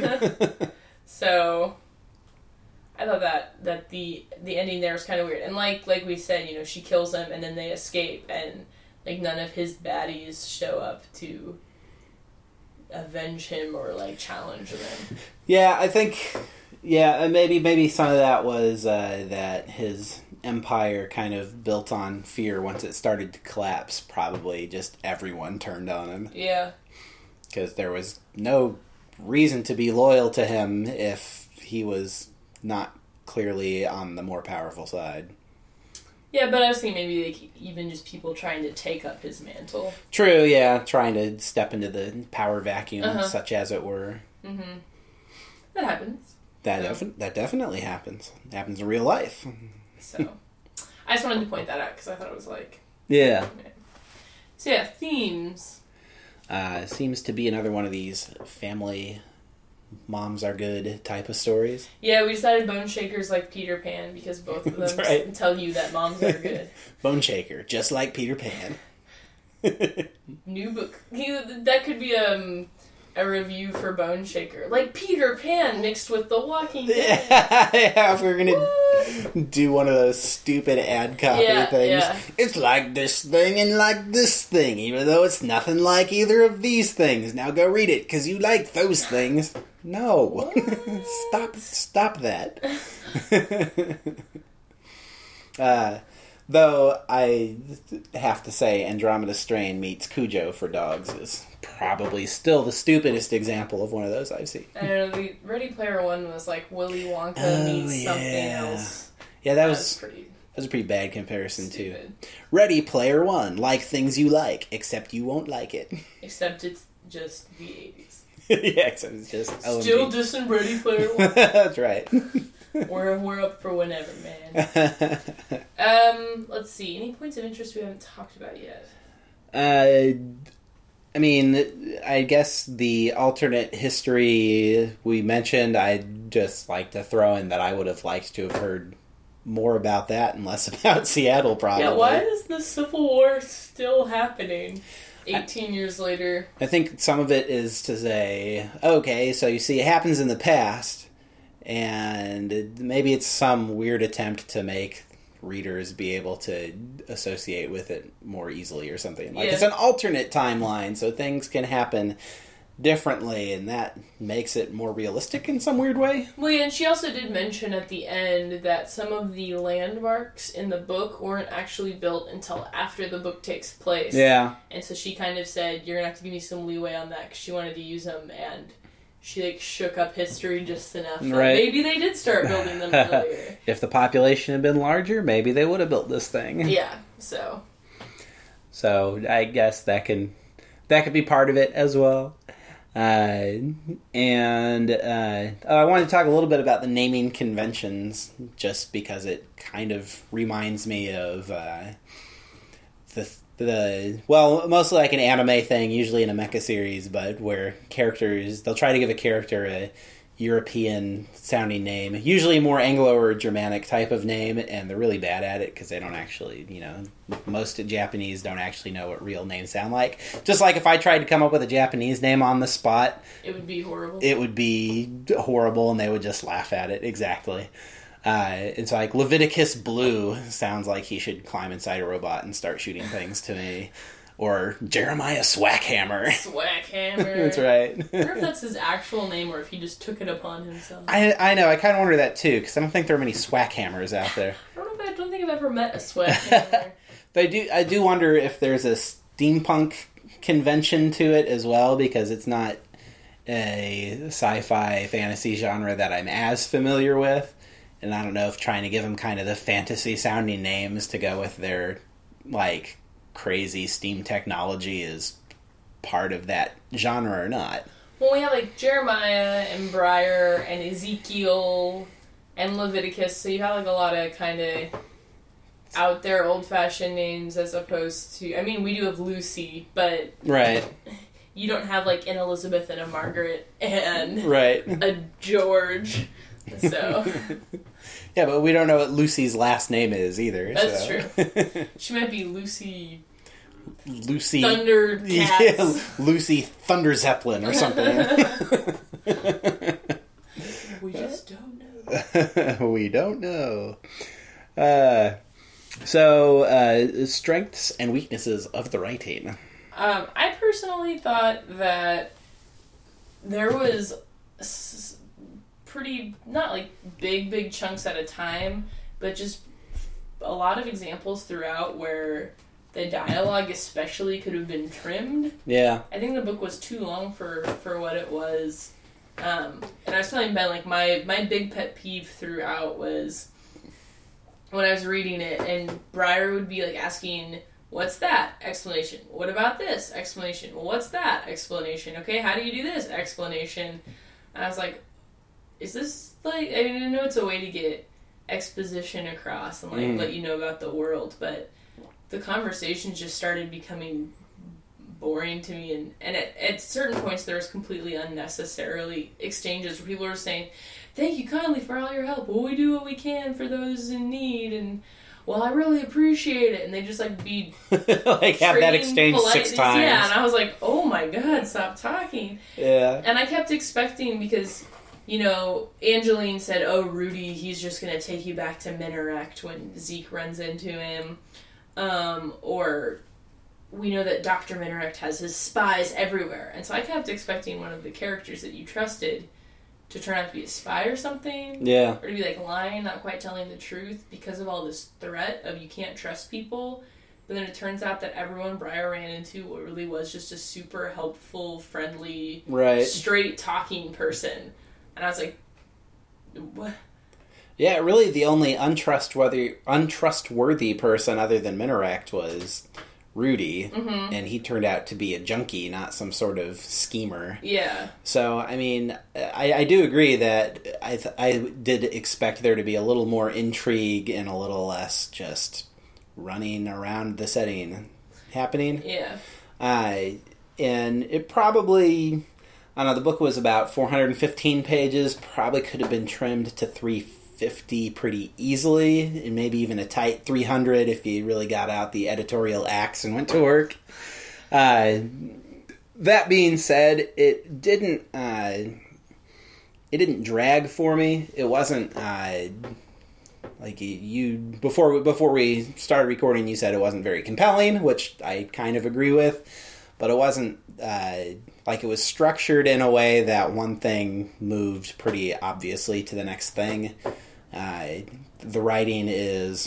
Speaker 2: So, I thought that, that the the ending there was kind of weird. And like like we said, you know, she kills him and then they escape, and like none of his baddies show up to avenge him or like challenge them.
Speaker 1: Yeah, I think... Yeah, maybe maybe some of that was uh, that his empire kind of built on fear. Once it started to collapse, probably just everyone turned on him.
Speaker 2: Yeah.
Speaker 1: Because there was no reason to be loyal to him if he was not clearly on the more powerful side.
Speaker 2: Yeah, but I was thinking maybe like even just people trying to take up his mantle.
Speaker 1: True, yeah. Trying to step into the power vacuum, uh-huh. such as it were.
Speaker 2: Mm-hmm. That happens.
Speaker 1: That defi- that definitely happens. It happens in real life.
Speaker 2: So, I just wanted to point that out because I thought it was like...
Speaker 1: Yeah.
Speaker 2: Okay. So yeah, themes.
Speaker 1: Uh, seems to be another one of these family moms are good type of stories.
Speaker 2: Yeah, we decided Bone Shaker's like Peter Pan because both of them right. tell you that moms are good.
Speaker 1: Bone Shaker, just like Peter Pan.
Speaker 2: New book. That could be um... a review for Bone Shaker. Like Peter Pan mixed with The Walking Dead.
Speaker 1: Yeah, if we're going to do one of those stupid ad copy
Speaker 2: yeah,
Speaker 1: things.
Speaker 2: Yeah.
Speaker 1: It's like this thing and like this thing, even though it's nothing like either of these things. Now go read it, because you like those things. No. stop stop that. uh, though, I have to say Andromeda Strain meets Cujo for dogs is probably still the stupidest example of one of those I've seen.
Speaker 2: I don't know, the Ready Player One was like Willy Wonka
Speaker 1: oh,
Speaker 2: meets
Speaker 1: yeah.
Speaker 2: something else.
Speaker 1: Yeah, that, that
Speaker 2: was,
Speaker 1: was
Speaker 2: pretty
Speaker 1: that was a pretty bad comparison
Speaker 2: stupid.
Speaker 1: too. Ready Player One, like things you like, except you won't like it.
Speaker 2: Except it's just the eighties.
Speaker 1: Yeah, except it's just
Speaker 2: still dissing Ready Player One.
Speaker 1: That's right.
Speaker 2: We're we're up for whenever, man. um, let's see. Any points of interest we haven't talked about yet?
Speaker 1: Uh, I mean, I guess the alternate history we mentioned, I'd just like to throw in that I would have liked to have heard more about that and less about Seattle, probably.
Speaker 2: Yeah, why is the Civil War still happening eighteen I, years later?
Speaker 1: I think some of it is to say, okay, so you see it happens in the past, and maybe it's some weird attempt to make readers be able to associate with it more easily or something. Like, yeah. It's an alternate timeline, so things can happen differently, and that makes it more realistic in some weird way.
Speaker 2: Well, yeah, and she also did mention at the end that some of the landmarks in the book weren't actually built until after the book takes place.
Speaker 1: Yeah.
Speaker 2: And so she kind of said, you're going to have to give me some leeway on that, because she wanted to use them, and she, like, shook up history just enough.
Speaker 1: Right.
Speaker 2: Maybe they did start building them earlier.
Speaker 1: If the population had been larger, maybe they would have built this thing.
Speaker 2: Yeah, so.
Speaker 1: So, I guess that can that could be part of it as well. Uh, and uh, oh, I wanted to talk a little bit about the naming conventions, just because it kind of reminds me of uh, the the well, mostly like an anime thing, usually in a mecha series, but where characters, they'll try to give a character a European sounding name, usually more Anglo or Germanic type of name, and they're really bad at it because they don't actually, you know, most Japanese don't actually know what real names sound like. Just like if I tried to come up with a Japanese name on the spot,
Speaker 2: it would be horrible.
Speaker 1: It would be horrible, and they would just laugh at it. Exactly. Uh, it's like Leviticus Blue sounds like he should climb inside a robot and start shooting things to me. Or Jeremiah Swackhammer.
Speaker 2: Swackhammer.
Speaker 1: That's right.
Speaker 2: I wonder if that's his actual name or if he just took it upon himself.
Speaker 1: I I know. I kind of wonder that too, because I don't think there are many Swackhammers out there.
Speaker 2: I don't know if I, I don't think I've ever met a Swackhammer.
Speaker 1: But I do I do wonder if there's a steampunk convention to it as well, because it's not a sci-fi fantasy genre that I'm as familiar with. And I don't know if trying to give them kind of the fantasy-sounding names to go with their, like, crazy steam technology is part of that genre or not.
Speaker 2: Well, we have, like, Jeremiah and Briar and Ezekiel and Leviticus, so you have, like, a lot of kind of out there old-fashioned names as opposed to... I mean, we do have Lucy, but...
Speaker 1: Right.
Speaker 2: You don't have, like, an Elizabeth and a Margaret and
Speaker 1: right.
Speaker 2: a George, so...
Speaker 1: Yeah, but we don't know what Lucy's last name is either.
Speaker 2: That's
Speaker 1: so.
Speaker 2: true. She might be Lucy...
Speaker 1: Lucy...
Speaker 2: Thunder Cats.
Speaker 1: Yeah, Lucy Thunder Zeppelin or something.
Speaker 2: We just don't know.
Speaker 1: We don't know. Uh, so, uh, strengths and weaknesses of the writing.
Speaker 2: Um, I personally thought that there was... S- pretty, not like big, big chunks at a time, but just a lot of examples throughout where the dialogue especially could have been trimmed.
Speaker 1: Yeah.
Speaker 2: I think the book was too long for, for what it was. Um, and I was telling Ben, like, my, my big pet peeve throughout was when I was reading it, and Briar would be, like, asking, what's that? Explanation. What about this? Explanation. Well, what's that? Explanation. Okay, how do you do this? Explanation. And I was like, is this, like, I mean, I know it's a way to get exposition across and, like, mm. let you know about the world, but the conversations just started becoming boring to me, and, and at, at certain points there was completely unnecessarily exchanges where people were saying, thank you kindly for all your help, well, we do what we can for those in need, and, well, I really appreciate it, and they just, like, be
Speaker 1: like, have that exchange polite. six times.
Speaker 2: Yeah, and I was like, oh my god, stop talking.
Speaker 1: Yeah.
Speaker 2: And I kept expecting, because... You know, Angeline said, oh, Rudy, he's just going to take you back to Minaret when Zeke runs into him. Um, or we know that Doctor Minaret has his spies everywhere. And so I kept expecting one of the characters that you trusted to turn out to be a spy or something.
Speaker 1: Yeah.
Speaker 2: Or to be, like, lying, not quite telling the truth because of all this threat of you can't trust people. But then it turns out that everyone Briar ran into really was just a super helpful, friendly,
Speaker 1: right.
Speaker 2: straight-talking person. And I was like, what?
Speaker 1: Yeah, really the only untrustworthy untrustworthy person other than Minaret was Rudy.
Speaker 2: Mm-hmm.
Speaker 1: And he turned out to be a junkie, not some sort of schemer.
Speaker 2: Yeah.
Speaker 1: So, I mean, I, I do agree that I, th- I did expect there to be a little more intrigue and a little less just running around the setting happening.
Speaker 2: Yeah.
Speaker 1: Uh, and it probably... I don't know, the book was about four hundred fifteen pages, probably could have been trimmed to three fifty pretty easily, and maybe even a tight three hundred if you really got out the editorial axe and went to work. Uh, that being said, it didn't uh, it didn't drag for me. It wasn't uh, like you before before we started recording. You said it wasn't very compelling, which I kind of agree with, but it wasn't. Uh, Like, it was structured in a way that one thing moved pretty obviously to the next thing. Uh, the writing is...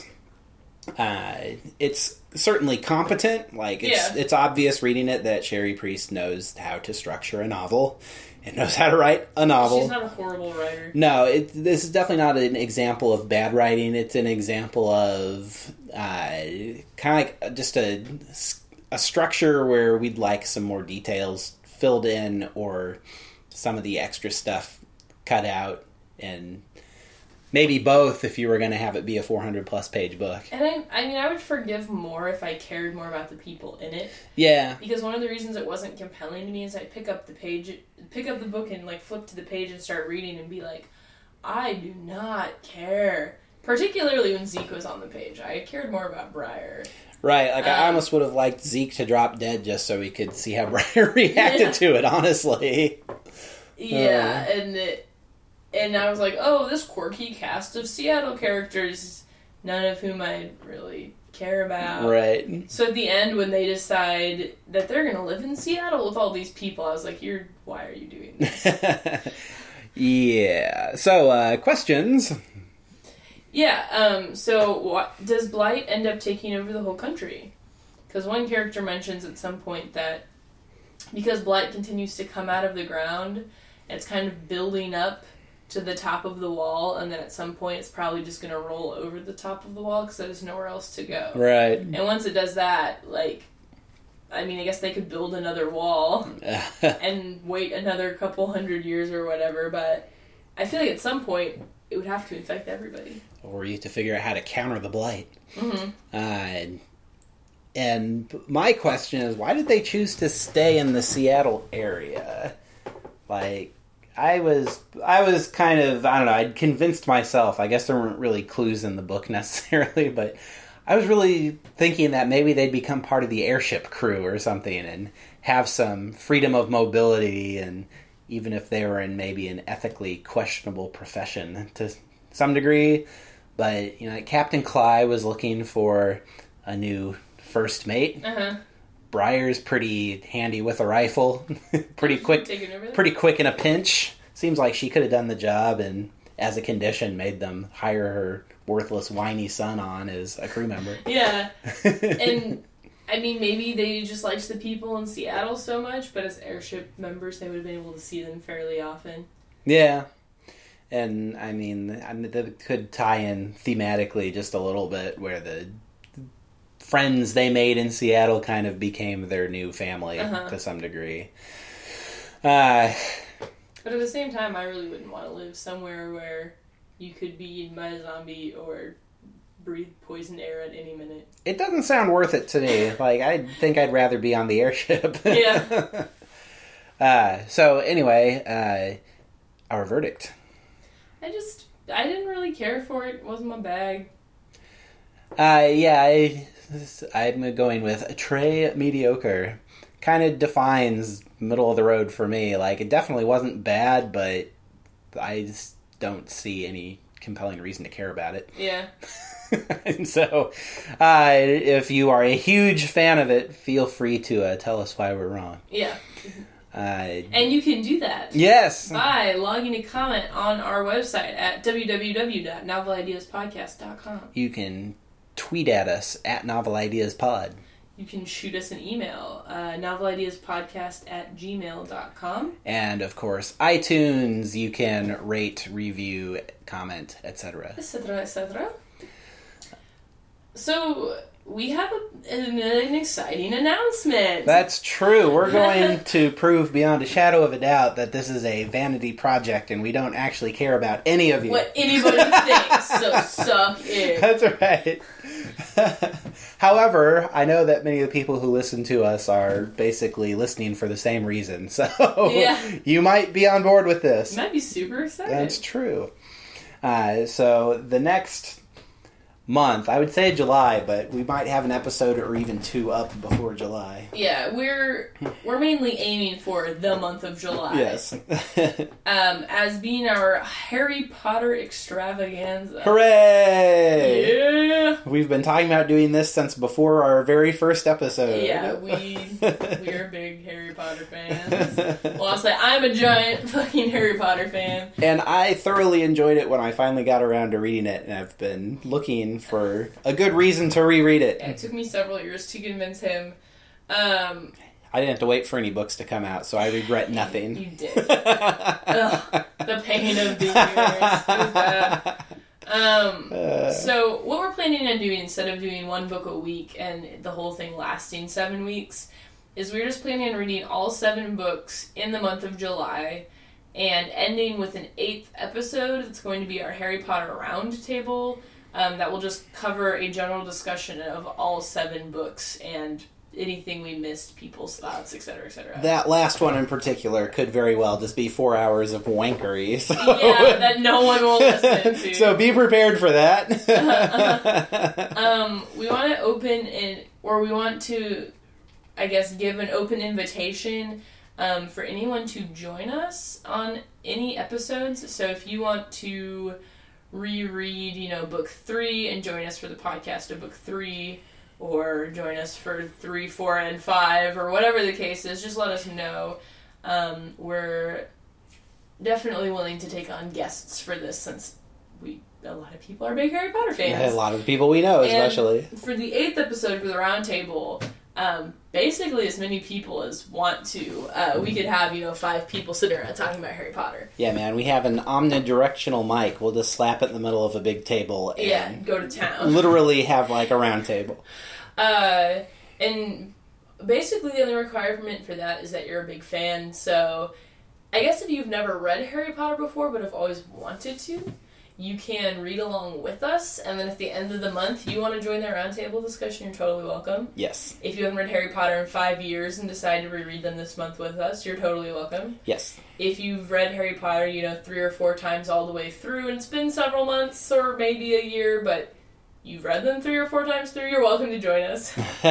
Speaker 1: Uh, it's certainly competent. Like, it's,
Speaker 2: yeah.
Speaker 1: it's obvious reading it that Cherie Priest knows how to structure a novel and knows how to write a novel.
Speaker 2: She's not a horrible writer.
Speaker 1: No, it, this is definitely not an example of bad writing. It's an example of uh, kind of like just a, a structure where we'd like some more details filled in or some of the extra stuff cut out, and maybe both if you were going to have it be a four hundred plus page book.
Speaker 2: And I, I mean, I would forgive more if I cared more about the people in it.
Speaker 1: Yeah.
Speaker 2: Because one of the reasons it wasn't compelling to me is I pick up the page, pick up the book and like flip to the page and start reading and be like, I do not care. Particularly when Zeke was on the page. I cared more about Briar.
Speaker 1: Right, like um, I almost would have liked Zeke to drop dead just so we could see how Briar reacted yeah. to it, honestly.
Speaker 2: Yeah, uh. and it, and I was like, oh, this quirky cast of Seattle characters, none of whom I really care about.
Speaker 1: Right.
Speaker 2: So at the end, when they decide that they're going to live in Seattle with all these people, I was like, "You're why are you doing this?"
Speaker 1: Yeah. So, uh, questions...
Speaker 2: Yeah, um, so what, does Blight end up taking over the whole country? Because one character mentions at some point that because blight continues to come out of the ground, it's kind of building up to the top of the wall, and then at some point it's probably just going to roll over the top of the wall because there's nowhere else to go.
Speaker 1: Right.
Speaker 2: And once it does that, like, I mean, I guess they could build another wall and wait another couple hundred years or whatever, but I feel like at some point it would have to infect everybody.
Speaker 1: Or you have to figure out how to counter the blight.
Speaker 2: Mm-hmm.
Speaker 1: Uh, and my question is, why did they choose to stay in the Seattle area? Like, I was, I was kind of, I don't know, I'd convinced myself, I guess there weren't really clues in the book necessarily, but I was really thinking that maybe they'd become part of the airship crew or something and have some freedom of mobility, and even if they were in maybe an ethically questionable profession to some degree. But, you know, Captain Cly was looking for a new first mate.
Speaker 2: Uh-huh.
Speaker 1: Briar's pretty handy with a rifle. pretty quick pretty quick in a pinch. Seems like she could have done the job and, as a condition, made them hire her worthless, whiny son on as a crew member.
Speaker 2: Yeah. And, I mean, maybe they just liked the people in Seattle so much, but as airship members, they would have been able to see them fairly often.
Speaker 1: Yeah. And, I mean, I mean, that could tie in thematically just a little bit, where the friends they made in Seattle kind of became their new family uh-huh. to some degree. Uh,
Speaker 2: but at the same time, I really wouldn't want to live somewhere where you could be eaten by a zombie or breathe poisoned air at any minute.
Speaker 1: It doesn't sound worth it to me. Like, I think I'd rather be on the airship.
Speaker 2: Yeah.
Speaker 1: uh, so, anyway, uh, our verdict.
Speaker 2: I just, I didn't really care for it. It wasn't my bag.
Speaker 1: Uh, yeah, I... I'm going with a tray mediocre. Kind of defines middle of the road for me. Like, it definitely wasn't bad, but I just don't see any compelling reason to care about it.
Speaker 2: Yeah.
Speaker 1: And so, uh, if you are a huge fan of it, feel free to uh, tell us why we're wrong.
Speaker 2: Yeah.
Speaker 1: Uh,
Speaker 2: and you can do that.
Speaker 1: Yes.
Speaker 2: By logging a comment on our website at w w w dot novel ideas podcast dot com.
Speaker 1: You can tweet at us at Novel Ideas Pod.
Speaker 2: You can shoot us an email, uh, novelideaspodcast at gmail dot com.
Speaker 1: And, of course, iTunes. You can rate, review, comment, et cetera.
Speaker 2: Et cetera, et cetera. So, we have a, an, an exciting announcement.
Speaker 1: That's true. We're going to prove beyond a shadow of a doubt that this is a vanity project and we don't actually care about any of you.
Speaker 2: What anybody thinks, so suck it.
Speaker 1: That's right. However, I know that many of the people who listen to us are basically listening for the same reason, so
Speaker 2: yeah.
Speaker 1: You might be on board with this.
Speaker 2: You might be super excited.
Speaker 1: That's true. Uh, so the next month, I would say July, but we might have an episode or even two up before July.
Speaker 2: Yeah, we're we're mainly aiming for the month of July.
Speaker 1: Yes.
Speaker 2: um, as being our Harry Potter extravaganza.
Speaker 1: Hooray!
Speaker 2: Yeah!
Speaker 1: We've been talking about doing this since before our very first episode.
Speaker 2: Yeah, we we're big Harry Potter fans. Well, I'll say I'm a giant fucking Harry Potter fan.
Speaker 1: And I thoroughly enjoyed it when I finally got around to reading it, and I've been looking for a good reason to reread it.
Speaker 2: Yeah, it took me several years to convince him. Um,
Speaker 1: I didn't have to wait for any books to come out, so I regret nothing.
Speaker 2: You did. Ugh, the pain of the years. It was bad. Um, uh, so what we're planning on doing, instead of doing one book a week and the whole thing lasting seven weeks, is we're just planning on reading all seven books in the month of July and ending with an eighth episode. It's going to be our Harry Potter Roundtable. Um, that will just cover a general discussion of all seven books and anything we missed, people's thoughts, et cetera, et cetera.
Speaker 1: That last one in particular could very well just be four hours of wankery. So.
Speaker 2: Yeah, that no one will listen to.
Speaker 1: So be prepared for that.
Speaker 2: uh-huh. um, we want to open in, or we want to, I guess, give an open invitation um, for anyone to join us on any episodes. So if you want to reread, you know, book three and join us for the podcast of book three, or join us for three, four, and five, or whatever the case is, just let us know. Um, we're definitely willing to take on guests for this, since we a lot of people are big Harry Potter fans.
Speaker 1: Yeah, a lot of people we know, especially.
Speaker 2: And for the eighth episode for the roundtable, um, basically as many people as want to. Uh, we could have, you know, five people sitting around talking about Harry Potter.
Speaker 1: Yeah, man, we have an omnidirectional mic. We'll just slap it in the middle of a big table and
Speaker 2: yeah, go to town.
Speaker 1: literally have like a round table.
Speaker 2: Uh, and basically the only requirement for that is that you're a big fan. So I guess if you've never read Harry Potter before but have always wanted to, you can read along with us, and then at the end of the month, you want to join the roundtable discussion, you're totally welcome.
Speaker 1: Yes.
Speaker 2: If you haven't read Harry Potter in five years and decide to reread them this month with us, you're totally welcome.
Speaker 1: Yes.
Speaker 2: If you've read Harry Potter, you know, three or four times all the way through, and it's been several months or maybe a year, but you've read them three or four times through, you're welcome to join us.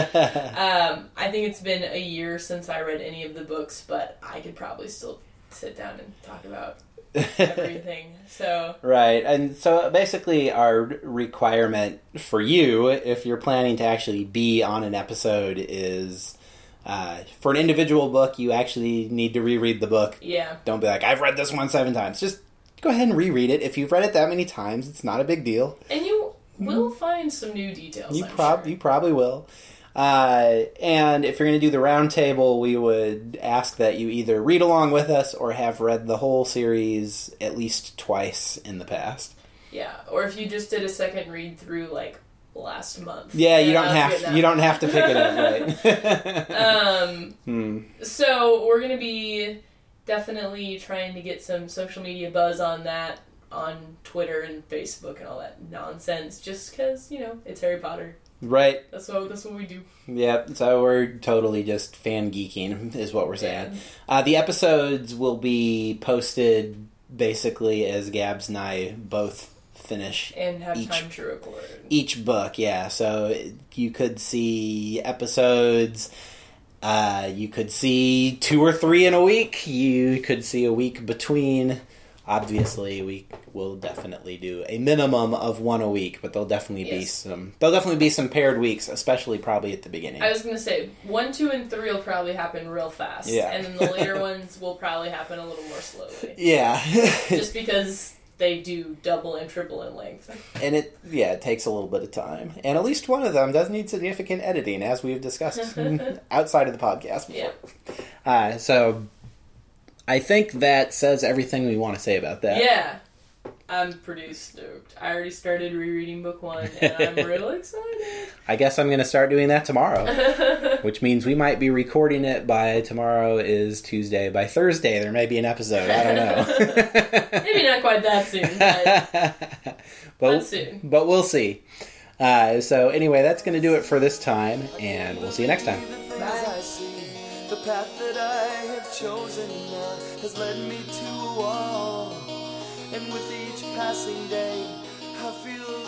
Speaker 2: um, I think it's been a year since I read any of the books, but I could probably still sit down and talk about everything. So
Speaker 1: right, and so basically our requirement for you, if you're planning to actually be on an episode, is uh, for an individual book, you actually need to reread the book.
Speaker 2: Yeah.
Speaker 1: Don't be like, I've read this one seven times. Just go ahead and reread it. If you've read it that many times, it's not a big deal.
Speaker 2: And you will find some new details.
Speaker 1: You
Speaker 2: I'm
Speaker 1: prob
Speaker 2: sure.
Speaker 1: you probably will. Uh, and if you're going to do the round table, we would ask that you either read along with us or have read the whole series at least twice in the past.
Speaker 2: Yeah, or if you just did a second read through like last month.
Speaker 1: Yeah, you
Speaker 2: then
Speaker 1: don't
Speaker 2: I'll
Speaker 1: have
Speaker 2: get that.
Speaker 1: you don't have to pick it up, right?
Speaker 2: um,
Speaker 1: hmm.
Speaker 2: So we're gonna be definitely trying to get some social media buzz on that, on Twitter and Facebook and all that nonsense. Just because, you know, it's Harry Potter.
Speaker 1: Right.
Speaker 2: That's what that's what we do.
Speaker 1: Yeah, so we're totally just fan geeking is what we're saying. Yeah. Uh, the episodes will be posted basically as Gabs and I both finish
Speaker 2: and have
Speaker 1: each,
Speaker 2: time to record
Speaker 1: each book. Yeah, so you could see episodes. Uh, you could see two or three in a week. You could see a week between. Obviously, we will definitely do a minimum of one a week, but there'll definitely yes. be some. There'll definitely be some paired weeks, especially probably at the beginning.
Speaker 2: I was gonna say one, two, and three will probably happen real fast,
Speaker 1: yeah,
Speaker 2: and then the later ones will probably happen a little more slowly.
Speaker 1: Yeah,
Speaker 2: just because they do double and triple in length,
Speaker 1: and it yeah it takes a little bit of time, and at least one of them does need significant editing, as we've discussed outside of the podcast before.
Speaker 2: Yeah.
Speaker 1: Uh, so. I think that says everything we want to say about that.
Speaker 2: Yeah. I'm pretty stoked. I already started rereading book one, and I'm real excited.
Speaker 1: I guess I'm going to start doing that tomorrow, which means we might be recording it by tomorrow is Tuesday. By Thursday, there may be an episode. I don't know.
Speaker 2: Maybe not quite that soon, but,
Speaker 1: but,
Speaker 2: but soon.
Speaker 1: But we'll see. Uh, so anyway, that's going to do it for this time, and we'll see you next time.
Speaker 2: Bye.
Speaker 3: The path that I have chosen now has led me to a wall, and with each passing day I feel